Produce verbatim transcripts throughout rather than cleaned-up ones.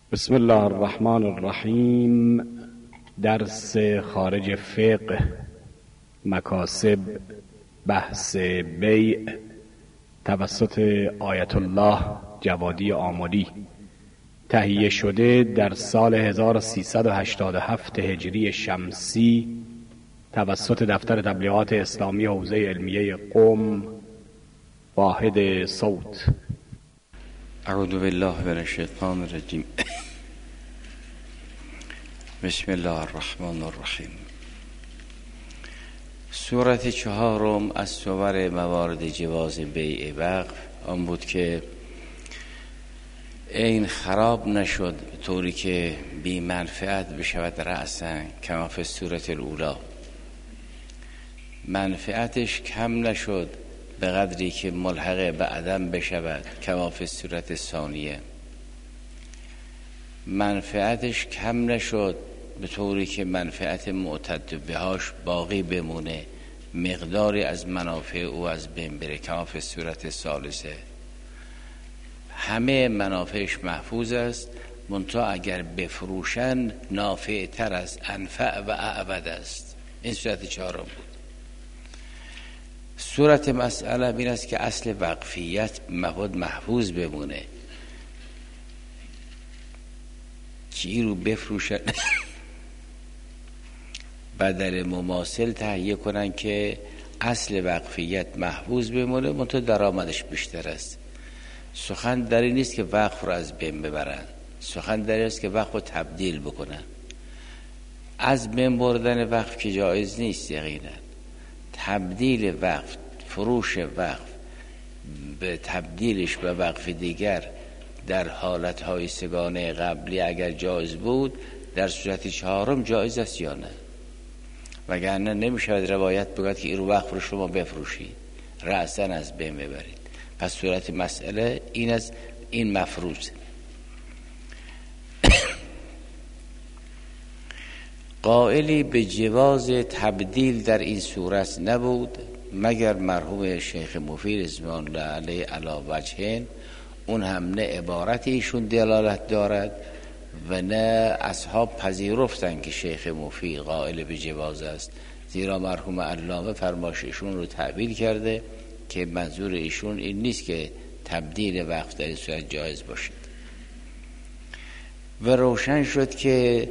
بسم الله الرحمن الرحیم. درس خارج فقه، مکاسب، بحث بیع توسط آیت الله جوادی آملی، تهیه شده در سال هزار و سیصد و هشتاد و هفت هجری شمسی توسط دفتر تبلیغات اسلامی حوزه علمیه قم، واحد صوت. اعوذ بالله من الشیطان الرجیم. بسم الله الرحمن الرحیم. صورت چهارم از صور موارد جواز بیع وقف آن بود که این خراب نشد به طوری که بی منفعت بشود رأسا کما فی صورت الاولی، منفعتش کم نشد به قدری که ملحق به عدم بشود کما فی صورت ثانیه، منفعتش کم نشد به طوری که منفعت معتد بهاش باقی بمونه، مقداری از منافع او از بین بره کما فی صورت ثالثه. همه منافعش محفوظ است، منتها اگر بفروشن نافع تر از انفع و اعبد است. این صورت چهارم بود. صورت مسئله این است که اصل وقفیت مفاد محفوظ بمونه، چی رو بفروشن بدل مماثل تهیه کنن که اصل وقفیت محفوظ بمونه، منتها درآمدش بیشتر است. سخن در این نیست که وقف رو از بین ببرن، سخن در این است که وقف رو تبدیل بکنن. از بین بردن وقف که جایز نیست یقینا، تبدیل وقف، فروش وقف به تبدیلش به وقف دیگر در حالتهای سگانه قبلی اگر جایز بود، در صورت چهارم جایز است یا نه؟ وگرنه نمیشود روایت بگوید که این وقف رو شما بفروشید، رأساً از بین ببرید. پس صورت مسئله این است، این مفروض. قائلی به جواز تبدیل در این صورت نبود مگر مرحوم شیخ مفید رضوان الله علیه علی وجهین، اون هم نه عبارت ایشون دلالت دارد و نه اصحاب پذیرفتن که شیخ مفید قائل به جواز است، زیرا مرحوم علامه فرمایش ایشون رو تعبیر کرده که منظور ایشون این نیست که تبدیل وقف در این صورت جایز باشد. و روشن شد که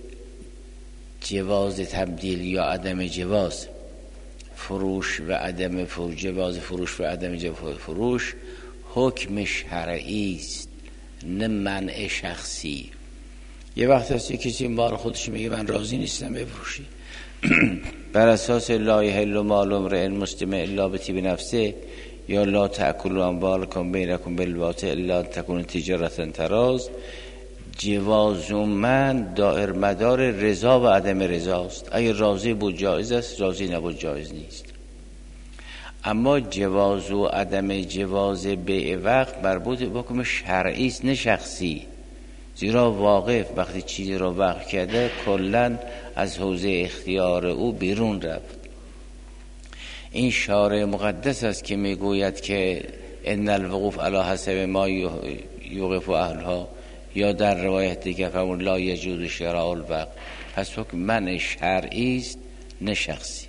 جواز تبدیل یا عدم جواز فروش و عدم فروش، جواز فروش و عدم جواز فروش حکم شرعی است نه منع شخصی. یه وقت هست کسی مال خودش میگه من راضی نیستم بفروشی بر اساس لا یحل مال امرئ مسلم الا بطیب نفسه، یا لا تأکلوا اموالکم بینکم بالباطل الا تکون تجارة تراض. جواز من دائر مدار رضا و عدم رضاست. اگر راضی بود جایز است، راضی نبود جایز نیست. اما جواز و عدم جواز بیع وقف مربوط به حکم شرعی است نه شخصی، زیرا واقف وقتی چیزی را وقف کرده کلاً از حوزه اختیار او بیرون رفت. این شارع مقدس است که میگوید که ان الوقوف علی حسب ما یوقف اهلها، یا در روایت دیگه فرمود لا یجوز شراء الوقف. پس حکم منع شرعی است نه شخصی.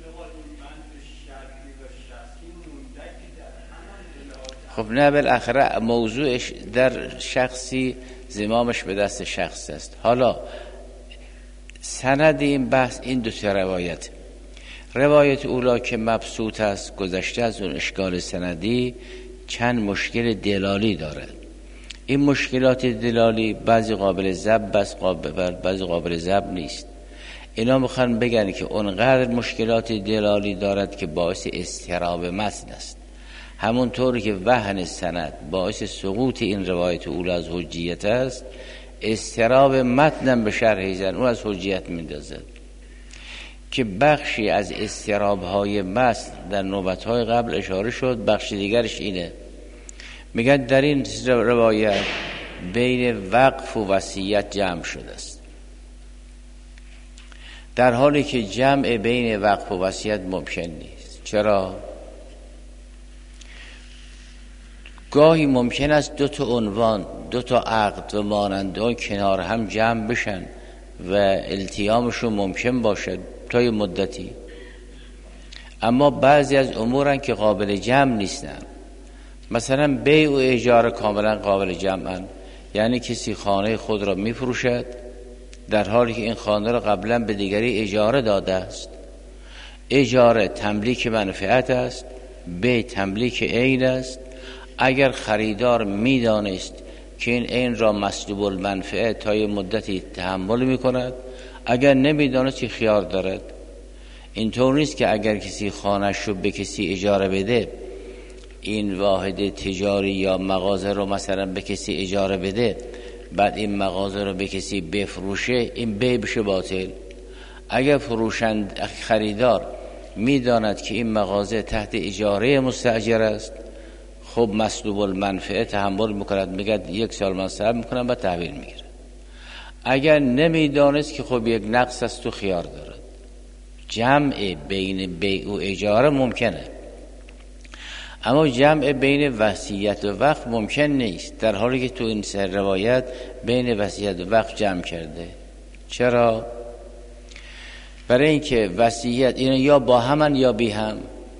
خب نه، بالاخره موضوعش در شخصی، زمامش به دست شخص است. حالا سند این بحث این دو تا روایت، روایت اولا که مبسوط است گذشته از اون اشکال سندی، چند مشکل دلالی دارد. این مشکلات دلالی بعضی قابل ضبط است، بعضی قابل ضبط نیست. اینا میخوان بگن که اونقدر مشکلات دلالی دارد که باعث اضطراب متن است، همونطور که وهن سند باعث سقوط این روایت اولا از حجیت است، اضطراب متن به شرح زن اون از حجیت میندازد. که بخشی از اضطراب‌های متن در نوبت‌های قبل اشاره شد، بخش دیگرش اینه، میگن در این روایت بین وقف و وصیت جمع شده است، در حالی که جمع بین وقف و وصیت ممکن نیست. چرا؟ گاهی ممکن است دو تا عنوان، دو تا عقد و مانند آن کنار هم جمع بشن و التیامشون ممکن باشد تا یه مدتی، اما بعضی از امورن که قابل جمع نیستن. مثلا بیع و اجاره کاملا قابل جمعن، یعنی کسی خانه خود را میفروشد در حالی که این خانه را قبلا به دیگری اجاره داده است. اجاره تملیک منفعت است، بیع تملیک عین است. اگر خریدار میدانست که این عین را مسلوب المنفعه تا یه مدتی تحمل میکند، اگر نمیدانست که خیار دارد. اینطور نیست که اگر کسی خانه‌اش رو به کسی اجاره بده، این واحد تجاری یا مغازه رو مثلا به کسی اجاره بده، بعد این مغازه رو به کسی بفروشه، این بیع بشه باطل. اگر فروشند خریدار میداند که این مغازه تحت اجاره مستاجر است، خب مسلوب المنفعه تحمل میکند، میگه یک سال من صبر میکنم بعد تحویل میگیره. اگر نمیدانست که خب یک نقص است تو خیار دارد. جمع بین بیع و اجاره ممکنه، اما جمع بین وصیت و وقف ممکن نیست، در حالی که تو این سه روایت بین وصیت و وقف جمع کرده. چرا؟ برای اینکه وصیت اینا یا با همن یا بی هم،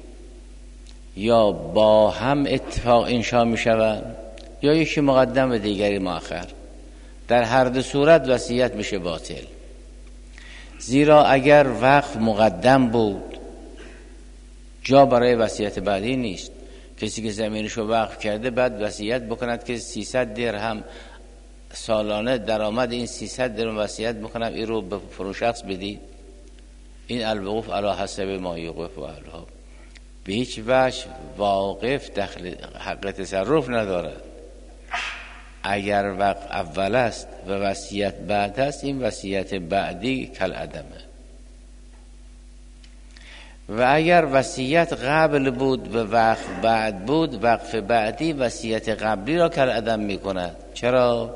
یا با هم اتفاق انشا می شوند یا یکی مقدم و دیگری مؤخر. در هر دو صورت وصیت میشه باطل. زیرا اگر وقف مقدم بود، جا برای وصیت بعدی نیست. کسی که زمینشو وقف کرده بعد وصیت بکند که سیصد درهم سالانه درآمد این سیصد درهم وصیت بکنم این رو به فلان شخص بدید. این الوقوف علی حسب ما یوقف و الها به هیچ وجه واقف دخل حق تصرف ندارد. اگر وقف اول است و وصیت بعد است، این وصیت بعدی کل عدمه. و اگر وصیت قبل بود و وقف بعد بود، وقف بعدی وصیت قبلی را کل عدم می کند. چرا؟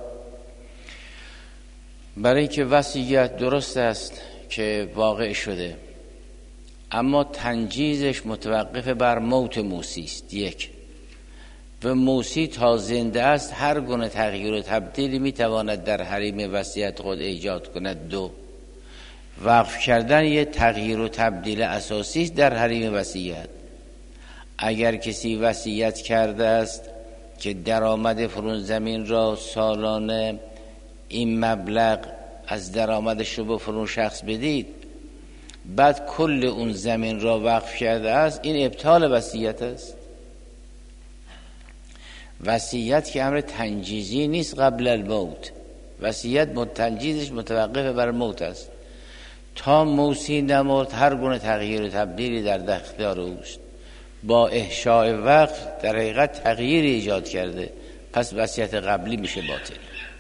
برای اینکه وصیت درست است که واقع شده، اما تنجیزش متوقف بر موت موصی است. یک، و موصی تا زنده است هر گونه تغییر و تبدیلی میتواند در حریم وصیت خود ایجاد کند. دو، وقف کردن یه تغییر و تبدیل اساسی است در حریم وصیت. اگر کسی وصیت کرده است که درآمد فلان زمین را سالانه این مبلغ از درآمدش رو به فلان شخص بدید، بعد کل اون زمین را وقف کرده است، این ابطال وصیت است. وصیت که امر تنجیزی نیست قبل الموت. وصیت تنجیزش متوقف بر موت است. تا موصی نمرد هر گونه تغییر و تبدیلی در اختیار اوست. با احشاء وقف در حقیقت تغییر ایجاد کرده، پس وصیت قبلی میشه باطل.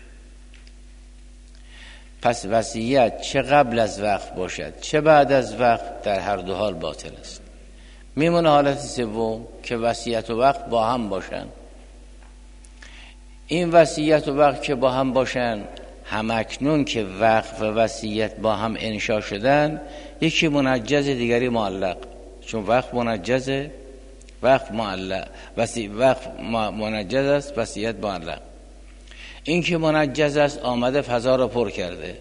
پس وصیت چه قبل از وقف باشد چه بعد از وقف در هر دو حال باطل است. میمونه حالت سوم که وصیت و وقف با هم باشن. این وصیت و وقف که با هم باشن، همکنون که وقف و وصیت با هم انشا شدن، یکی منجز دیگری معلق. چون وقف منجزه، وقف معلق، وصی وقف منجز است، وصیت معلق. این که منجز است آمده فضا رو پر کرده،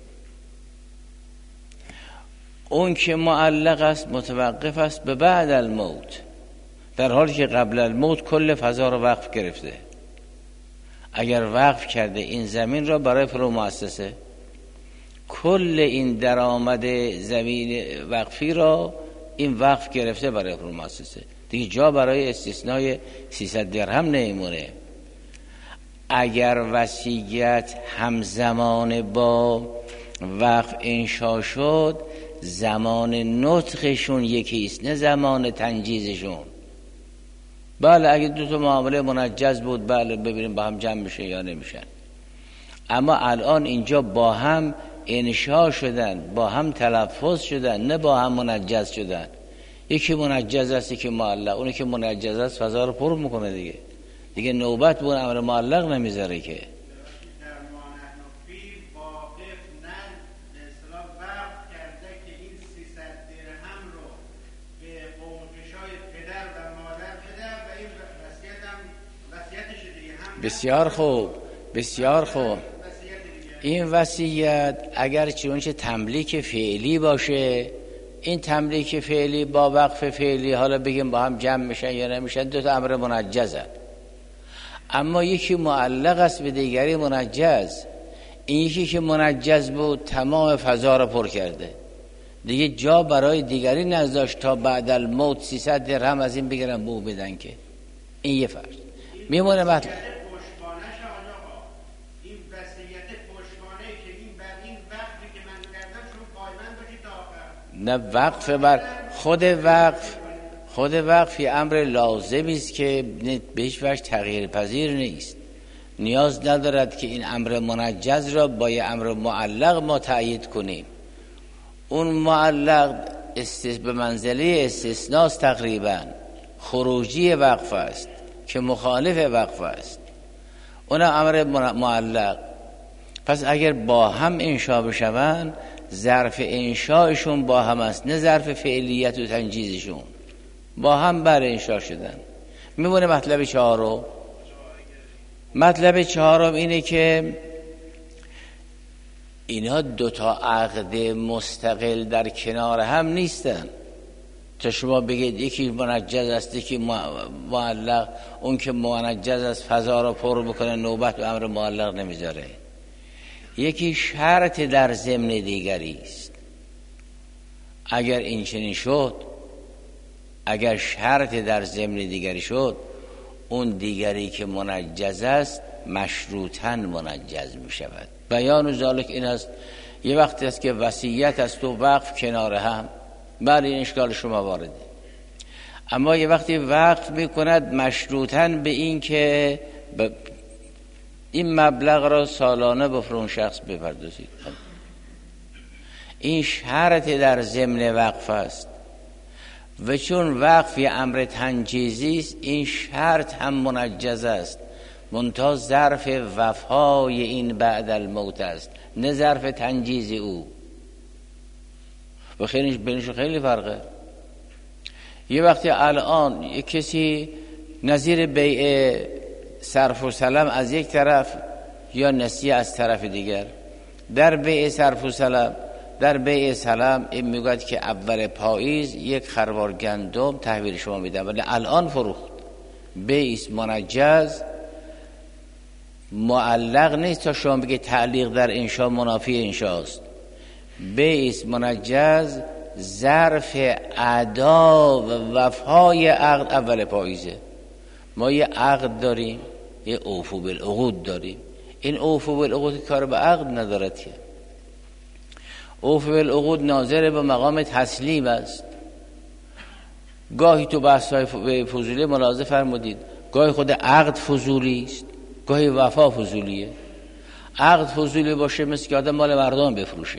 اون که معلق است متوقف است به بعد الموت، در حالی که قبل الموت کل فضا رو وقف گرفته. اگر وقف کرده این زمین را برای فلان مؤسسه، کل این درآمد زمین وقفی را این وقف گرفته برای فلان مؤسسه، دیگه جا برای استثنای سیصد درهم نمیمونه. اگر وصیت همزمان با وقف انشا شد، زمان نطقشون یکی است نه زمان تنجیزشون. بله اگه دو تا معامله منجز بود، بله ببینیم با هم جمع میشه یا نمیشن، اما الان اینجا با هم انشا شدن، با هم تلفظ شدن، نه با هم منجز شدن. یکی منجز است که معلق، اونی که منجز است فضا رو پر میکنه دیگه دیگه نوبت به اون امر معلق نمیذاره که. بسیار خوب، بسیار خوب. این وصیت اگر چونچه تملیک فعلی باشه، این تملیک فعلی با وقف فعلی حالا بگیم با هم جمع میشن یا نمیشن، دو تا امر منجزن. اما یکی معلق است به دیگری منجز. این یکی که منجز بود تمام فضا رو پر کرده، دیگه جا برای دیگری نذاشت تا بعد الموت سیصد درهم از این بگیرن بو بدن. که این یه فرض میمونه. مطلب نه وقف بر خود وقف، خود وقف یه امر لازمی است که به هیچ وجه تغییر پذیر نیست. نیاز ندارد که این امر منجز را با یه امر معلق ما تأیید کنیم. اون معلق استث... به منزله استثناست، تقریبا خروجی وقف است که مخالف وقف است، اون امر معلق. پس اگر با هم انشا بشوند، ظرف انشایشون با هم است، نه ظرف فعلیت و تنجیزشون، با هم بر انشا شدن. میمونه مطلب چهارم. مطلب چهارم اینه که اینا دوتا عقد مستقل در کنار هم نیستن. تا شما بگید یکی منجز است یکی معلق، اون که منجز است فضا رو پر بکنه، نوبت و امر معلق نمیذاره. یکی شرط در ضمن دیگری است. اگر این چنین شد، اگر شرط در ضمن دیگری شد، اون دیگری که منجز است مشروطاً منجز می شود. بیان ذالک این است، یه وقتی است که وصیت است و وقف کنار هم، بله این اشکال شما وارده. اما یه وقتی وقف می کند مشروطاً به این که ب... این مبلغ را سالانه به فلان شخص بپردازید، این شرط در ضمن وقف است. و چون وقف یه امر تنجیزی است، این شرط هم منجز است، منتها ظرف وفای این بعد الموت است، نه ظرف تنجیز او. و خیلی بینش خیلی فرقه. یه وقتی الان یه کسی نظیر بیع صرف و سلم از یک طرف یا نسیه از طرف دیگر، در بیع صرف و سلم، در بیع سلم این میگوید که اول پاییز یک خروار گندم تحویل شما میده، ولی الان فروخت. بیع منجز معلق نیست تا شما بگید تعلیق در انشا منافی انشاست. بیع منجز ظرف ادا و وفای عقد اول پاییزه. ما یه عقد داریم، یه اوفو بالعقود داریم. این اوفو بالعقود کار به عقد ندارد که. اوفو بالعقود ناظر به مقام تسلیم است. گاهی تو بحث‌های فضولی ملاحظه فرمودید، گاهی خود عقد فضولی است، گاهی وفا فضولیه. عقد فضولی باشه مثل که آدم مال مردم بفروشه.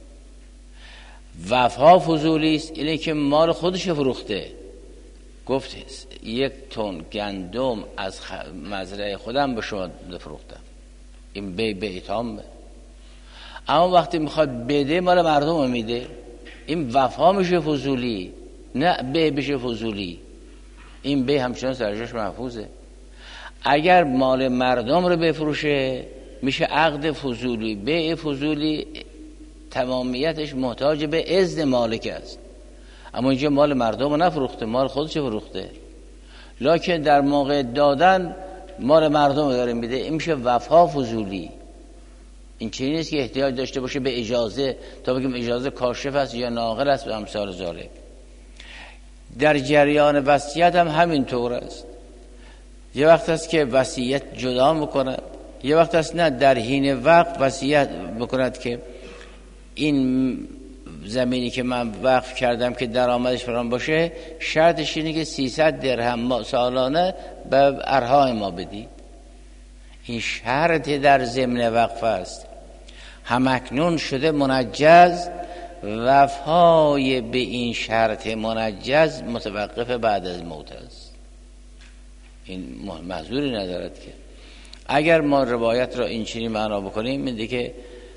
وفا فضولی است، اینه که مال خودش فروخته. گفت یک تن گندم از مزرعه خودم به شما بفروختم، این بی بی تامه. اما وقتی میخواد بده مال مردم میده، این وفا میشه فضولی، نه بی بشه فضولی. این بی همچنان سرجاش محفوظه. اگر مال مردم رو بفروشه میشه عقد فضولی. بی فضولی تمامیتش محتاج به اذن مالک است، اما اینجا مال مردم رو نفروخته، مال خودش فروخته، لکن در موقع دادن مال مردم رو داره میده. این میشه وفا فضولی. این چیزی نیست که احتیاج داشته باشه به اجازه تا بگیم اجازه کاشف است یا ناقل است و امثال ذالک. در جریان وصیت هم همین طور است. یه وقت است که وصیت جدا میکنه، یه وقت است نه در حین وقت وصیت بکند که این زمینی که من وقف کردم که درآمدش فرام باشه، شرطش اینه که سیصد درهم سالانه به ارهای ما بدی. این شرط در ضمن وقف است. همکنون شده منجز، وفای به این شرط منجز متوقف بعد از موت است. این محظوری ندارد که اگر ما روایت را این چنین معنا بکنیم، میگه که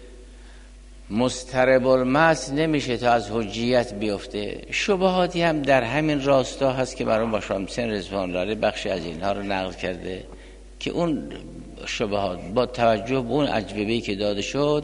مضطرب المس نمیشه تا از حجیت بیفته. شبهاتی هم در همین راستا هست که مرحوم باشامسین رضوان الله علیه بخشی از اینها رو نقل کرده. که اون شبهات با توجه به اون اجوبه‌ای که داده شد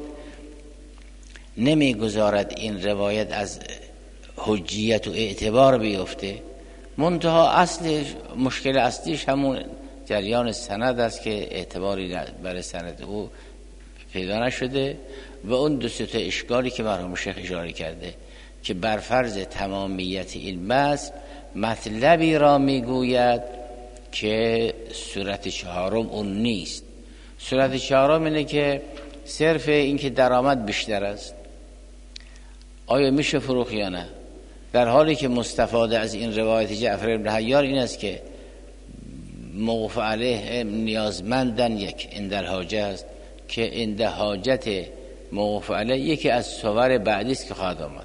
نمیگذارد این روایت از حجیت و اعتبار بیفته. منتها اصل مشکل اصلیش همون جریان سند است که اعتباری برای سند او پیدا نشده و اون دو سه تا اشکالی که مرحوم شیخ اشاره کرده که بر فرض تمامیت این بحث مطلبی را میگوید که صورت چهارم اون نیست. صورت چهارم اینه که صرف این که درآمد بیشتر است، آیا میشه فروخت یا نه، در حالی که مستفاده از این روایت جعفر بن حیار این است که موقوف علیه نیازمندن یک اندل حاجه است که اند حاجت موقوف علیه یکی از صور بعدی است که خواهد آمد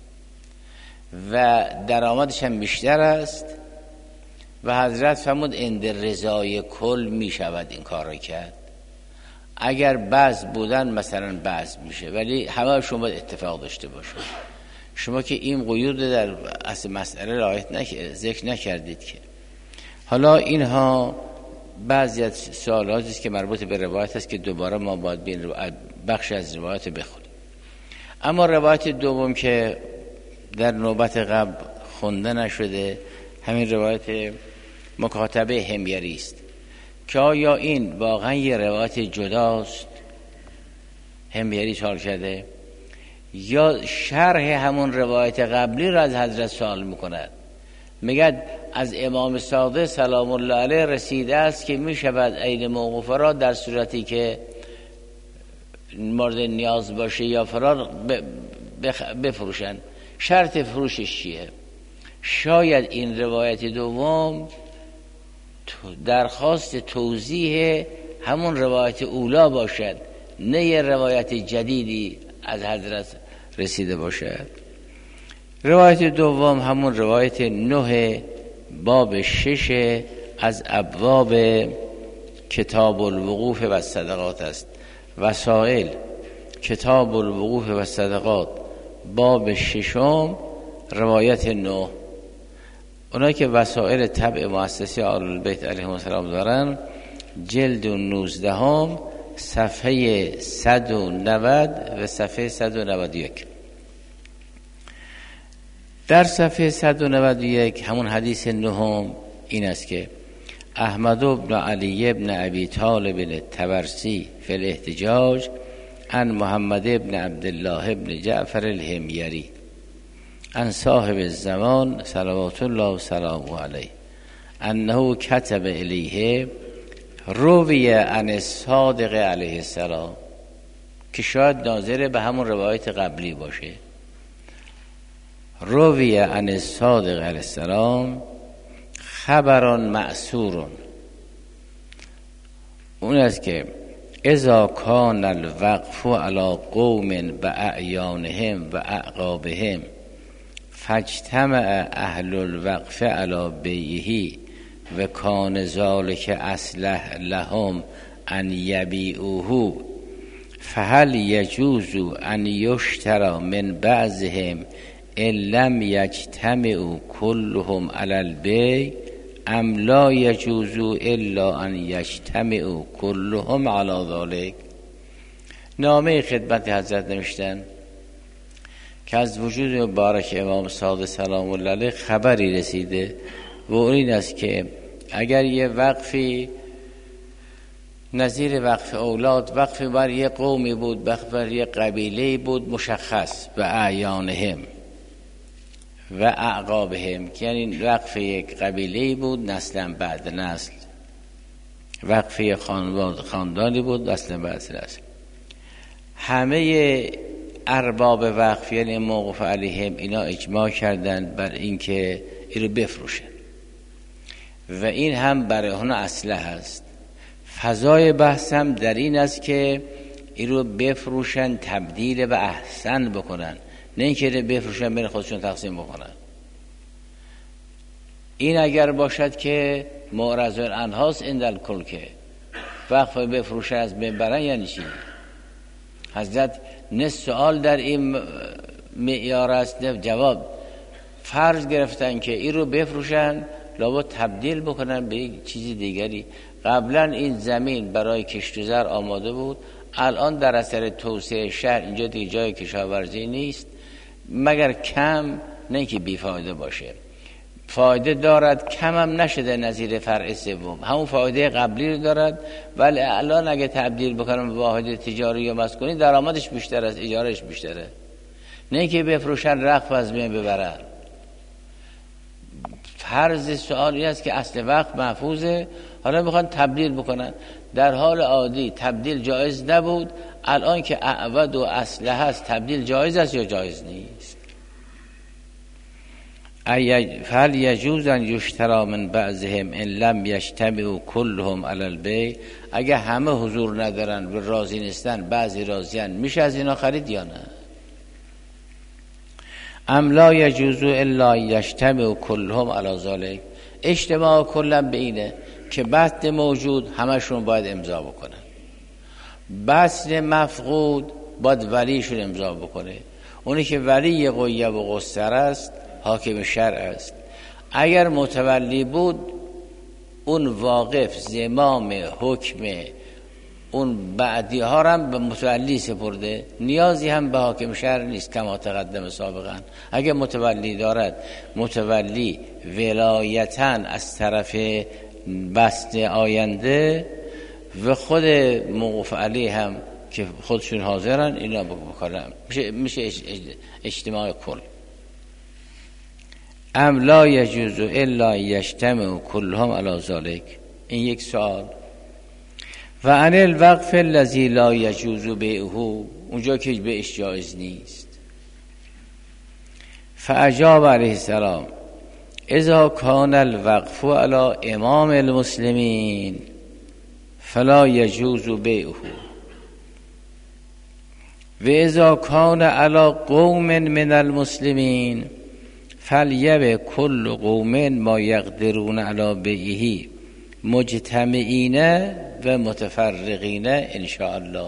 و درآمدش هم بیشتر است و حضرت فرمود اند رضای کل می شود این کار را کرد. اگر بعض بودن مثلا بعض میشه، ولی همه شما باید اتفاق داشته باشید. شما که این قیود در اصل مسئله رعایت نک... ذکر نکردید که. حالا اینها بعضی از سوالاتی است که مربوط به روایت است که دوباره ما باید بین بخش از روایت بخونیم. اما روایت دوم که در نوبت قبل خونده نشده همین روایت مکاتبه حمیری است که آیا این واقعا یه روایت جداست حمیری سوال کرده یا شرح همون روایت قبلی را از حضرت سوال میکند؟ میگه از امام صادق سلام الله علیه رسیده است که میشود عین موقوفه را در صورتی که مورد نیاز باشه یا فرار بفروشن. شرط فروشش چیه؟ شاید این روایت دوم درخواست توضیح همون روایت اولا باشد، نه یه روایت جدیدی از حضرت رسیده باشد. روایت دوم همون روایت نه باب شش از ابواب کتاب الوقوف و صدقات است. وسائل کتاب الوقوف و صدقات باب ششم روایت نه. اونایی که وسائل تبع مؤسسه آل البیت علیهم السلام دارن جلد نوزده هم صفحه صد و نود و صفحه صد و نود و یک. در صفحه صد و نود و یک همون حدیث نهم این است که احمد بن علی بن ابی طالب الطبرسی فی الاحتجاج عن محمد بن عبدالله بن جعفر الحمیری عن صاحب الزمان صلوات الله و سلامه علیه انه کتب الیه روی عن الصادق علیه السلام، که شاید ناظر به همون روایت قبلی باشه. روی عن الصادق علیه السلام خبران معصورون، اون است که اذا کان الوقف علی قوم باعیانهم و اعقابهم فاجتمع اهل الوقف علی بیعه و کان ذلک اصلح لهم ان یبیعوه فهل یجوز ان یشتری من بعضهم ان لم یجتمعوا کلهم علی البیع ام لا یجوز الا ان یجتمعوا کلهم علی ذلک. نامه خدمت حضرت نوشتن که از وجود مبارک امام صادق سلام الله علیه خبری رسیده و این است که اگر یه وقفی نظیر وقف اولاد، وقف بر یه قومی بود، وقف بر یه قبیله بود مشخص به اعیانهم و اعقابهم، که یعنی وقف یک قبیله بود نسلا بعد نسل، وقف خاندانی بود نسلا بعد نسل، همه ارباب وقف یعنی موقوف علیهم اینا اجماع کردند بر اینکه این رو بفروشن و این هم برای اونها اصلح است. فضای بحث هم در این است که این رو بفروشن، تبدیل به احسن بکنن، نه اینکه بفروشن بین خودشون تقسیم بکنن. این اگر باشد که معرض الانهاس اندل کل که وقف بفروشن از بین برن یعنی چی؟ حضرت نه سوال در این معیار است نه جواب. فرض گرفتن که این رو بفروشن لابد تبدیل بکنن به یک چیز دیگری قبلا این زمین برای کشت و زر آماده بود، الان در اثر توسعه شهر اینجا دیگه جای کشاورزی نیست، مگر کم، نه که بیفایده باشه، فایده دارد، کم هم نشده نظیر فرع سوم، همون فایده قبلی رو دارد، ولی الان اگه تبدیل بکنم به واحد تجاری یا مسکونی درآمدش بیشتر است، اجارهش بیشتره، نه که بفروشن رقف از بین ببرن. فرض سوالی است که اصل وقت محفوظه، حالا میخوان تبدیل بکنن. در حال عادی تبدیل جایز نبود، الان که اعود و اصل هست تبدیل جایز است یا جایز نیست؟ فهل یجوز ان یشتری من بعضهم ان لم یجتمعوا کلهم علی البیع؟ اگه همه حضور ندارن و راضی نیستن، بعضی راضیان، میشه از اینا خرید یا نه؟ ام لا یجوز الا یجتمعوا کلهم علی ذلک؟ اجتماع کلا به اینه که بسط موجود همشون باید امضا بکنن، بسط مفقود باید ولیشون امضا بکنه، اونی که ولی غیب و قصر است حاکم شرع است. اگر متولی بود اون واقف زمام حکم اون بعدی ها هم به متولی سپرده، نیازی هم به حاکم شرع نیست کما تقدم سابقا. اگر متولی دارد، متولی ولایتاً از طرف بسط آینده و خود موقوف علیه هم که خودشون حاضرن اینا بکنن، میشه میشه اجتماع کل. ام لا یجوز الا یجتمع کلهم علی ذلک؟ این یک سوال. و عن الوقف الذی لا یجوز بیعه، اونجا که بهش جایز نیست. فاجاب علیه السلام اذا کان الوقف علی امام المسلمین فلا یجوز بیعه و اذا کان علی قوم من المسلمین فلیب کل قوم ما یقدرون علی بیعه مجتمعین و متفرقین ان شاء الله.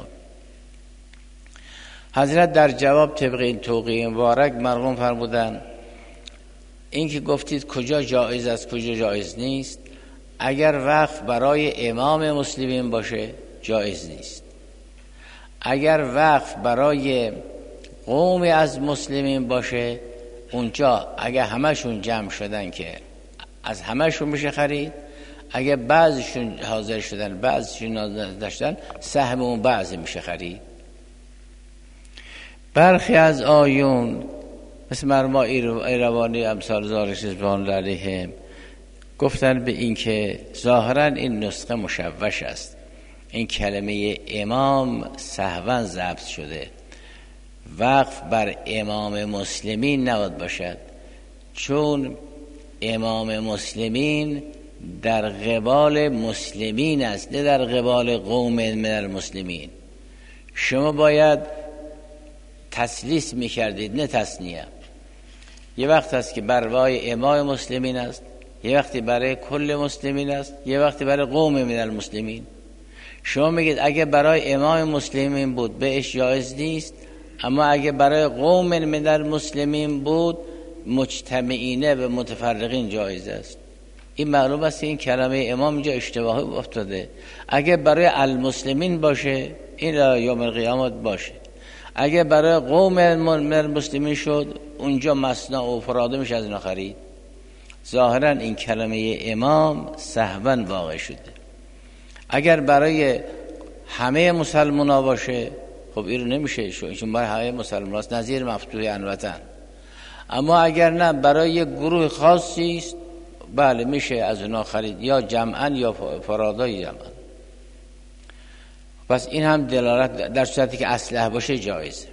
حضرت در جواب طبق این توقیع مبارک مرحوم فرمودن این که گفتید کجا جایز است کجا جایز نیست، اگر وقف برای امام مسلمین باشه جایز نیست، اگر وقف برای قوم از مسلمین باشه اونجا اگر همشون جمع شدن که از همشون میشه خرید، اگر بعضشون حاضر شدن بعضشون داشتن سهم اون بعضی میشه خرید. برخی از آیون مثل مرما ایروانی امثال زارش رضوان علیهم گفتن به این که ظاهرا این نسخه مشوش است، این کلمه امام سهوا ضبط شده، وقف بر امام مسلمین نباید باشد، چون امام مسلمین در قبال مسلمین است نه در قبال قوم من المسلمین. شما باید تسلیس میکردید نه تثنیه. یه وقت هست که برای امام مسلمین است، یه وقتی برای کل مسلمین است، یه وقتی برای قوم من المسلمین. شما میگید اگه برای امام مسلمین بود بهش جایز نیست، اما اگه برای قوم من المسلمین بود مجتمعینه و متفرقین جایز است. این معلوم است این کلمه امام اینجا اشتباهی افتاده. اگه برای المسلمین باشه این یوم القیامت باشه، اگه برای قوم من المسلمین شد اونجا مثنا و فراده میشه از اینا خرید. ظاهرا این کلمه امام سهوا واقع شده. اگر برای همه مسلمان ها باشه خب این رو نمیشه، چون برای همه مسلمان هاست نظیر مفتوح انوطن. اما اگر نه برای یک گروه خاصی است بله میشه از اونا خرید، یا جمعا یا فرادای جمعا. پس این هم دلالت در صورتی که اصلح باشه جایزه.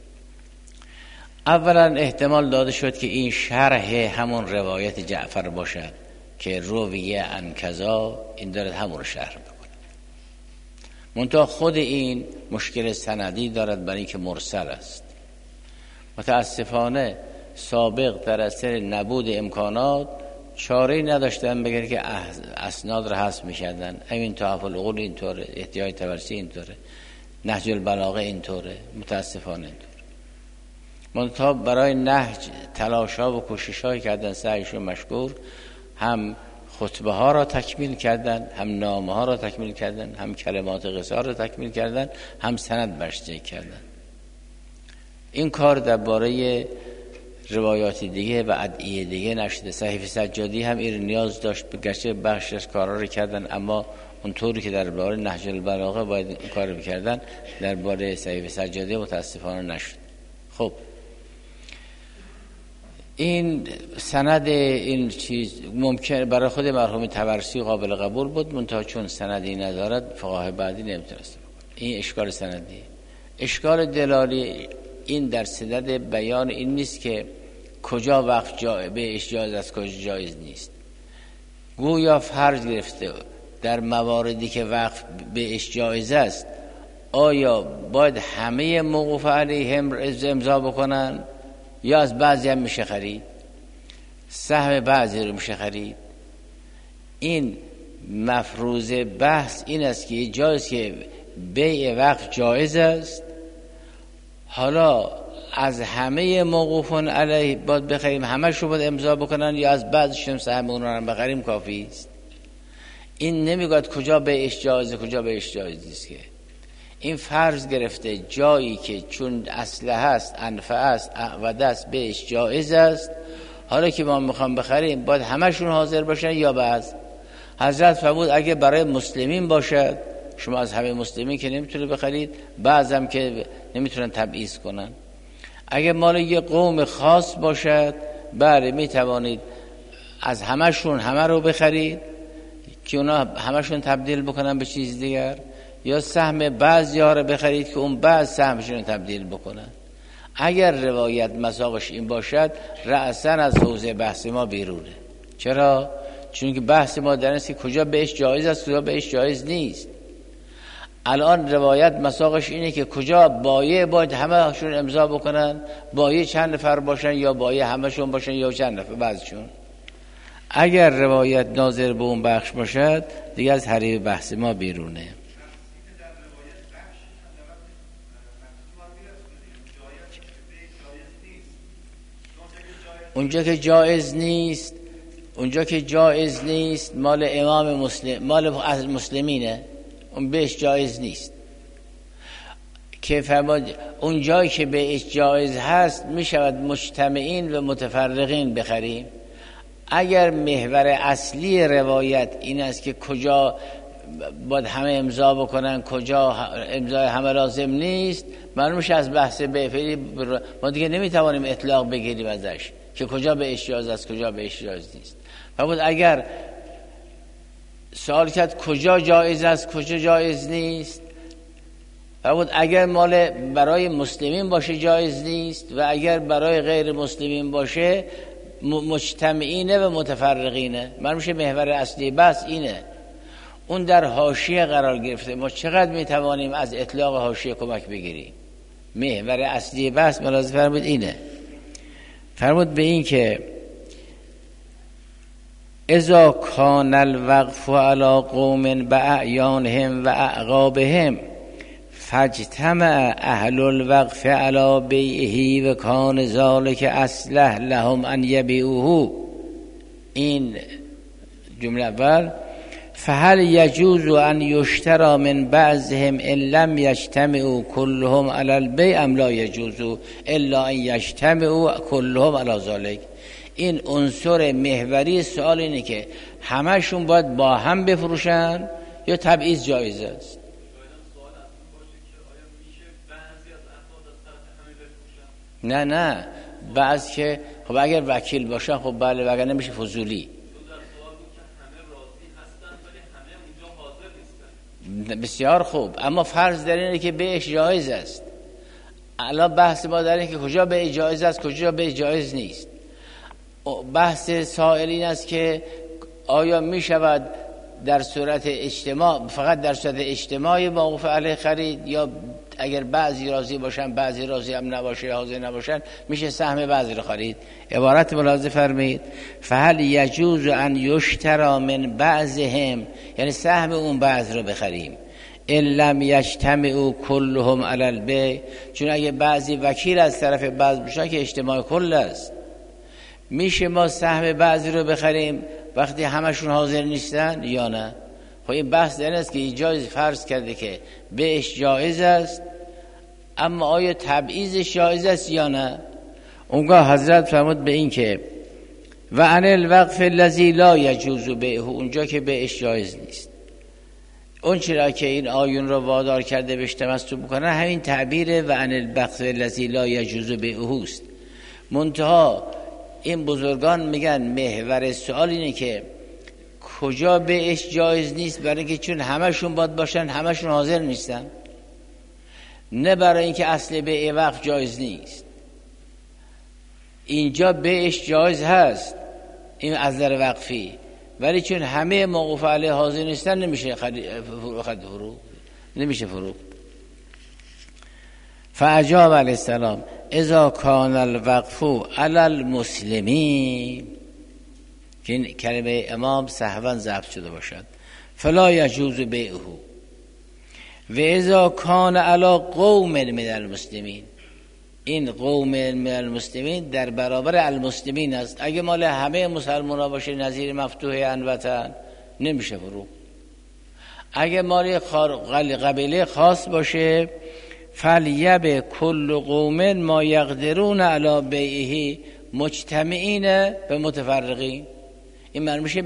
اولا احتمال داده شد که این شرح همون روایت جعفر باشد که رویه ان کذا، این دارد همون رو شرح بکنه. منتها خود این مشکل سندی دارد برای اینکه مرسل است. متاسفانه سابق در اثر نبود امکانات چاره‌ای نداشتن بگن که اسناد رو حذف می‌کردن. همین تحف العقول اینطوره، احتیاج تبرسی اینطوره، نهج البلاغه اینطوره، متاسفانه اینطوره. منتها برای نهج تلاش‌ها و کوشش‌هایی کردن، سعیشون مشکور، هم خطبه ها را تکمیل کردن، هم نامه ها را تکمیل کردن، هم کلمات قصار را تکمیل کردن، هم سند برشته کردن. این کار درباره روایات دیگه و ادعیه دیگه نشده. صحیفه سجادی هم این نیاز داشت، به گرچه بخشش کارا رو کردن اما اونطوری که درباره نهج البلاغه باید این کار رو کردن درباره صحیفه سجادی متاسفانه نشد. خب این سند این چیز ممکن برای خود مرحوم طبرسی قابل قبول بود، منتها چون سندی ندارد فقهای بعدی نمیتونست. این اشکال سندی. اشکال دلالی این در صدد بیان این نیست که کجا وقف جا به جایز است کجا جایز نیست. گویا فرض گرفته در مواردی که وقف به جایز است آیا باید همه موقوف علیهم امضا بکنن یا از بعضی هم میشه خرید، سهم بعضی رو میشه خرید. این مفروض بحث این است که جایز که بیع وقف جایز است، حالا از همه موقوفون علیه باید بخریم، همه شو باید امضا بکنن یا از بعضشون سهم اون رو بخریم کافی است. این نمیگوید کجا بیعش جایزه کجا بیعش جایز نیست، که این فرض گرفته جایی که چون اصله هست انفع است اعود است بیعش جایز است، حالا که ما میخوام بخریم باید همشون حاضر باشن یا بعض. حضرت فرمود اگه برای مسلمین باشد شما از همه مسلمین که نمیتونه بخرید، بعض هم که نمیتونن تبعیض کنن. اگه مال یه قوم خاص باشد بله میتوانید از همشون همه رو بخرید که اونا همشون تبدیل بکنن به چیز دیگر، یا سهم بعضی ها رو بخرید که اون بعض سهمشون رو تبدیل بکنن. اگر روایت مساقش این باشد رأساً از حوزه بحث ما بیرونه. چرا؟ چون که بحث ما در است که کجا بهش جایز است کجا بهش جایز نیست. الان روایت مساقش اینه که کجا بایع باید همه هاشون امضا بکنن، بایع چند نفر باشن یا بایع همشون باشن یا چند نفر بعضشون. اگر روایت ناظر به اون بخش باشد دیگه از حریم بحث ما بیرونه. اونجا که جایز نیست اونجا که جایز نیست مال امام مسلم، مال از مسلمینه، اون بهش جایز نیست. که فرمود اون جایی که بهش جایز هست میشود مجتمعین و متفرقین بخریم. اگر محور اصلی روایت این است که کجا باید همه امضا بکنن کجا امضای همه لازم نیست، معلوم میشه از بحث به ما دیگه نمیتوانیم اطلاق بگیریم ازش که کجا به اجازه است کجا به اجازه نیست. فرمود اگر سوال کرد کجا جایز است کجا جایز نیست، فرمود اگر مال برای مسلمین باشه جایز نیست و اگر برای غیر مسلمین باشه مجتمعینه و متفرقینه. معلوم میشه محور اصلی بحث اینه. اون در حاشیه قرار گرفته، ما چقدر میتوانیم از اطلاق حاشیه کمک بگیریم؟ محور اصلی بحث ملاحظه فرمود اینه. فرمود به این که اذا کان الوقف علی قوم باعیانهم و اعقابهم فاجتمع اهل الوقف علی بیعه و کان ذلک اصلح لهم ان یبیعوه. این جمله اول فهل یجوز ان یشتری من بعضهم ان لم یجتمعوا كلهم علی البیع ام لا یجوز الا ان یجتمعوا كلهم علی ذلک. این عنصر محوری سوال اینه که همشون باید با هم بفروشن یا تبعیض جایز است. نه نه بعض که خب اگر وکیل باشن خب بله، وگرنه نمیشه فضولی. بسیار خوب، اما فرض در اینه که به جایز است. الان بحث ما در اینه که کجا به جایز است کجا به جایز نیست. بحث سائل این است که آیا می شود در صورت اجتماع فقط در صورت اجتماعی موقوف علیه خرید، یا اگر بعضی راضی باشن بعضی راضی هم نباشه حاضر نباشن میشه سهم بعضی رو خرید. عبارت ملاحظه فرمایید فهل یجوز ان یشتری من بعضهم، یعنی سهم اون بعض رو بخریم، ان لم یجتمعوا كلهم علی البیع، چون اگه بعضی وکیل از طرف بعض باشن که اجتماع کل است، میشه ما سهم بعضی رو بخریم وقتی همشون حاضر نیستن یا نه؟ خب این بحث در این است که ایجاز فرض کرده که بهش جایز است، اما آیا تبعیضش جایز است یا نه؟ اونگاه حضرت فرمود به این که و عن الوقف الذی لا یجوز بیعه، اونجا که بهش جایز نیست. اون چرا که این آیون رو وادار کرده بهش تمسک بکنه همین تعبیر و عن الوقف الذی لا یجوز بیعه است. منتها این بزرگان میگن محور سوال اینه که کجا بهش جایز نیست، برای اینکه چون همشون باید باشن همشون حاضر نیستن، نه برای اینکه اصل بیع وقف جایز نیست. اینجا بهش جایز هست این از نظر وقفی، ولی چون همه موقوف علیه حاضر نیستن نمیشه خد فروغ، نمیشه فروغ. فعجاب علیه السلام اذا کان الوقف علی المسلمین، که این کلمه امام سهوا ضبط شده باشد، فلا یجوز بیعه و اذا کان علی قوم من المسلمین، این قوم من المسلمین در برابر المسلمین است. اگه مال همه مسلمان ها باشه نظیر مفتوح انوطن نمیشه فروغ. اگه مال قبیله خاص باشه فلیب کل قوم ما یقدرون علی بیعه مجتمعین به متفرقین. این معنی میشه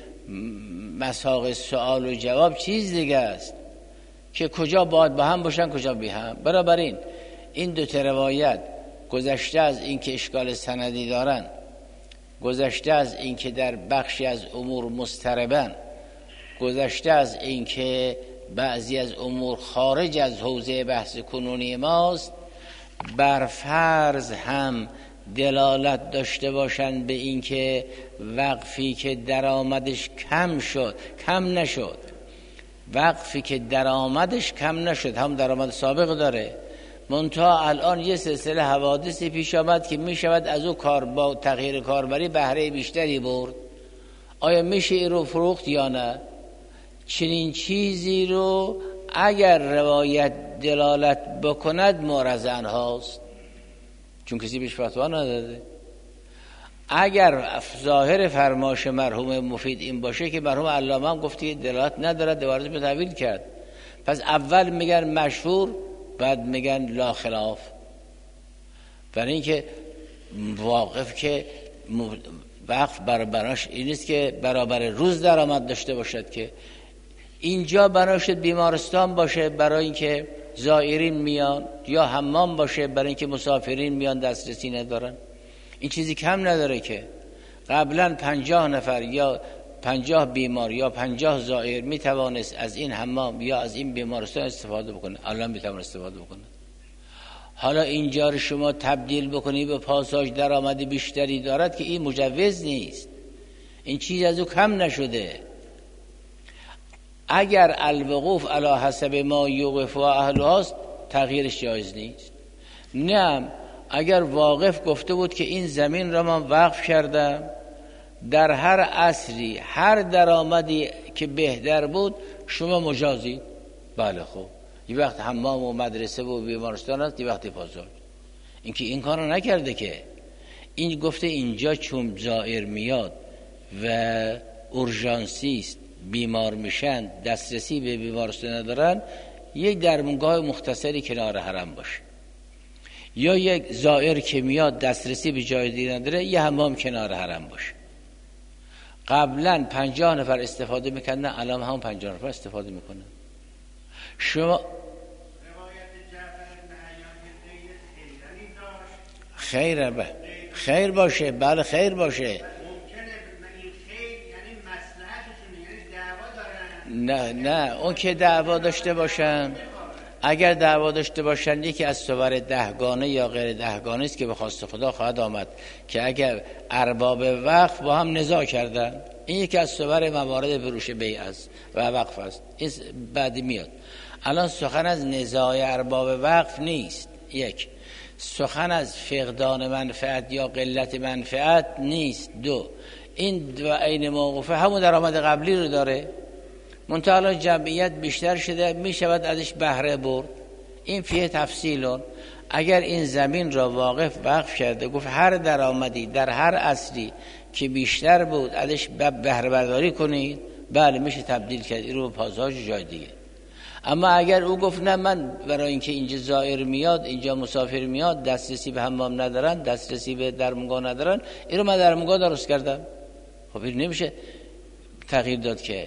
مساق سوال و جواب چیز دیگه است که کجا باید با هم باشن کجا بی هم. بنابراین این دو تا روایت گذشته از این که اشکال سندی دارن، گذشته از این که در بخشی از امور مضطربن، گذشته از این که بعضی از امور خارج از حوزه بحث کنونی ماست، بر فرض هم دلالت داشته باشند به این که وقفی که درآمدش کم شد کم نشد، وقفی که درآمدش کم نشد هم درآمد سابق داره، منتها الان یه سلسله حوادثی پیش آمد که می شود از او کار با تغییر کاربری بهره بیشتری برد. آیا میشه این رو فروخت یا نه؟ چنین چیزی رو اگر روایت دلالت بکند مورزن هاست، چون کسی بیش فتوا نداده. اگر ظاهر فرماش مرحوم مفید این باشه که مرحوم علامه هم گفتی دلالت ندارد، دوباره به تعویل کرد، پس اول میگن مشهور بعد میگن لا خلاف. برای اینکه واقف که وقف برابرش این است که برابر روز درآمد داشته باشد، که اینجا بناشد بیمارستان باشه برای اینکه زائرین میان، یا حمام باشه برای اینکه مسافرین میان دسترسی ندارن. این چیزی کم نداره که قبلا پنجاه نفر یا پنجاه بیمار یا پنجاه زائر میتوانست از این حمام یا از این بیمارستان استفاده بکنه، الان میتوان استفاده بکنه. حالا اینجا رو شما تبدیل بکنی به پاساژ درآمد بیشتری دارد که این مجوز نیست، این چیز از او کم نشده. اگر الوقوف علی حسب ما یوقف و اهلهاست تغییرش جایز نیست. نه، اگر واقف گفته بود که این زمین را من وقف کردم، در هر عصری هر درآمدی که بهتر بود شما مجازید، بله خب یه وقت حمام و مدرسه و بیمارستان است، یه وقت پاساژ. اینکه این کارو نکرده که این گفته اینجا چون زائر میاد و اورژانسی است، بیمار میشن، دسترسی به بیمارستان ندارن، یک درمانگاه مختصری کنار حرم باشه، یا یک زائر که میاد دسترسی به جای دیگه نداره یه حمام کنار حرم باشه. قبلا پنجاه نفر استفاده میکنن، الان هم پنجاه نفر استفاده میکنن. شما خیر به خیر باشه، بله خیر باشه، نه نه اون که دعوا داشته باشن، اگر دعوا داشته باشن یکی از صور دهگانه یا غیر دهگانه است که به خواست خدا خواهد آمد که اگر ارباب وقف با هم نزاع کردن، این یکی از صور موارد فروش بیع است و وقف است، این بعدی میاد. الان سخن از نزاع ارباب وقف نیست، یک سخن از فقدان منفعت یا قلت منفعت نیست، دو این دو عین موقوفه همون درآمد قبلی رو داره، منتها الان جمعیت بیشتر شده می شود ازش بهره برد. این فیه تفصیلون. اگر این زمین را واقف وقف کرده، گفت هر درآمدی در هر عصری که بیشتر بود ازش بهره برداری کنید، بله میشه تبدیل کرد این رو به پاساژ جای دیگه. اما اگر او گفت نه، من برای اینکه اینجا زائر میاد، اینجا مسافر میاد، دسترسی به حمام ندارن، دسترسی به درمونگاه ندارن، این رو من درمونگاه درست کردم، خب این نمیشه تغییر داد که.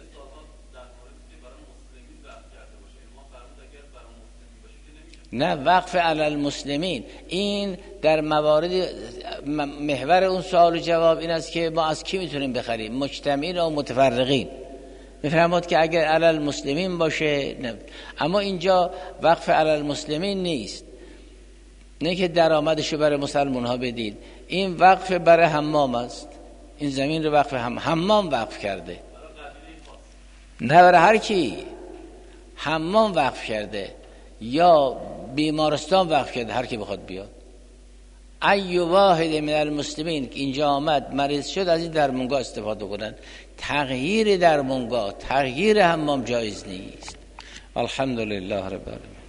نه، وقف علی المسلمین این در موارد محور اون سوال و جواب این است که ما از کی میتونیم بخریم، مجتمعین و متفرقین. میفرماد که اگر علی المسلمین باشه نه. اما اینجا وقف علی المسلمین نیست، نه که درآمدشو برای مسلمان ها بدید، این وقف برای حمام است. این زمین رو وقف هم حمام وقف کرده، نه برای هر کی، حمام وقف کرده یا بیمارستان وقف کرده، هر کی بخواد بیاد. ای واحد من المسلمین که اینجا آمد مریض شد از این درمونگاه استفاده کنن. تغییر درمونگاه، تغییر حمام جایز نیست. الحمدلله رب العالمین.